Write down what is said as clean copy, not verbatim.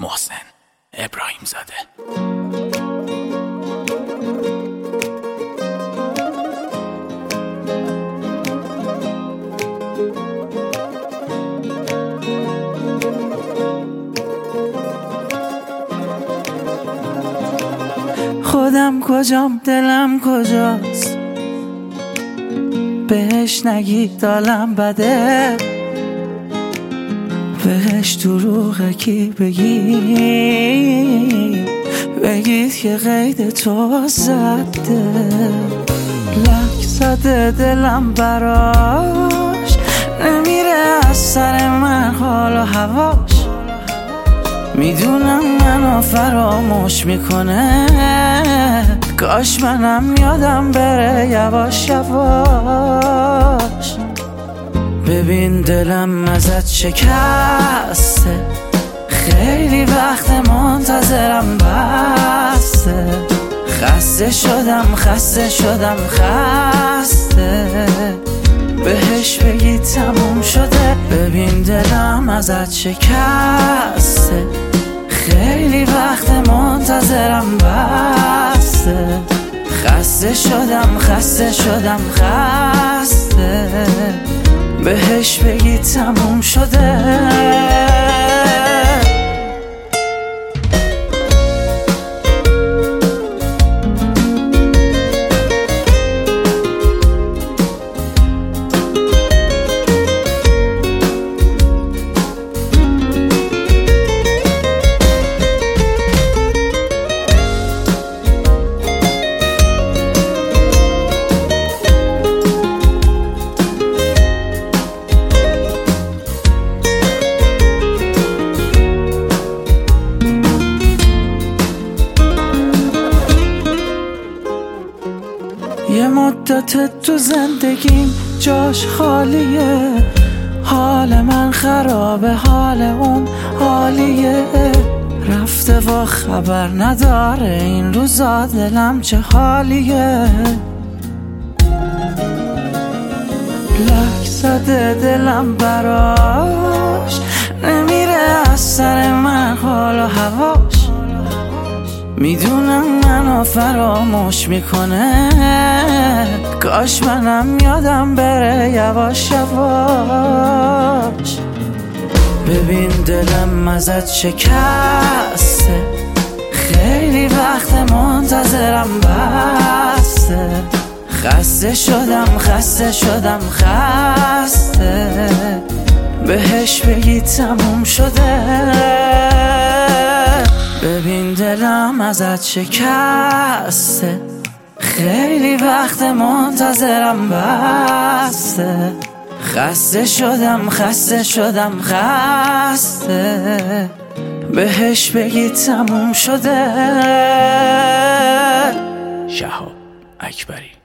محسن ابراهیم زاده. خودم کجام دلم کجاست، بهش نگید دالم بده، بهش دروغه کی بگید که قید تو زده. لک زده دلم براش، نمیره از سر من حال و هواش. میدونم منو فراموش میکنه، کاش منم یادم بره یواش یواش. ببین دلم ازت شکسته، خیلی وقت منتظرم بسته. خسته شدم بهش بگی تموم شده. ببین دلم ازت شکسته، خیلی وقت منتظرم بسته. خسته شدم بهش بگی تموم شده. یه مدت تو زندگیم جاش خالیه، حال من خرابه حال اون عالیه. رفته و خبر نداره این روزا دلم چه حالیه. لک زده دلم براش، نمیره از سر من حال و هواش. میدونم منو فراموش میکنه، کاش منم یادم بره یواش یواش. ببین دلم ازت شکسته، خیلی وقت منتظرم بسته. خسته شدم بهش بگی تموم شده. ببین دلم ازت شکسته، خیلی وقت منتظرم بسته. خسته شدم بهش بگی تموم شده. شهاب اکبری.